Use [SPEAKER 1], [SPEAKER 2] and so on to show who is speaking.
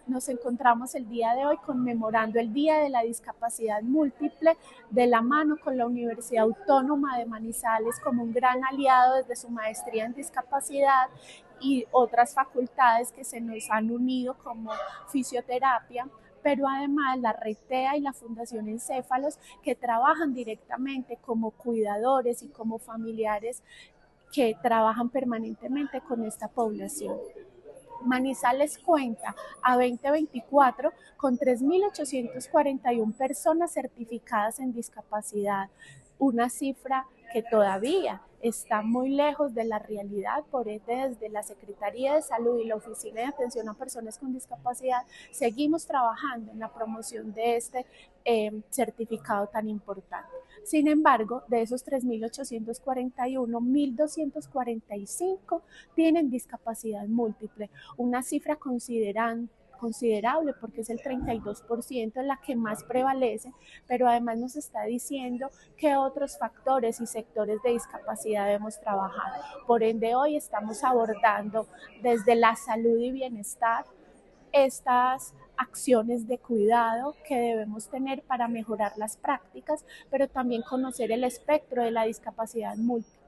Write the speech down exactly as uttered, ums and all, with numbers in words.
[SPEAKER 1] nos encontramos el día de hoy conmemorando el Día de la Discapacidad Múltiple de la mano con la Universidad Autónoma de Manizales como un gran aliado desde su maestría en discapacidad y otras facultades que se nos han unido como fisioterapia, pero además la RETEA y la Fundación Encéfalos, que trabajan directamente como cuidadores y como familiares que trabajan permanentemente con esta población. Manizales cuenta a dos mil veinticuatro con tres mil ochocientas cuarenta y una personas certificadas en discapacidad, una cifra que todavía está muy lejos de la realidad. Por ende, desde la Secretaría de Salud y la Oficina de Atención a Personas con Discapacidad seguimos trabajando en la promoción de este eh, certificado tan importante. Sin embargo, de esos tres mil ochocientos cuarenta y uno, mil doscientos cuarenta y cinco tienen discapacidad múltiple, una cifra considerable considerable porque es el treinta y dos por ciento en la que más prevalece, pero además nos está diciendo qué otros factores y sectores de discapacidad debemos trabajar. Por ende, hoy estamos abordando desde la salud y bienestar estas acciones de cuidado que debemos tener para mejorar las prácticas, pero también conocer el espectro de la discapacidad múltiple.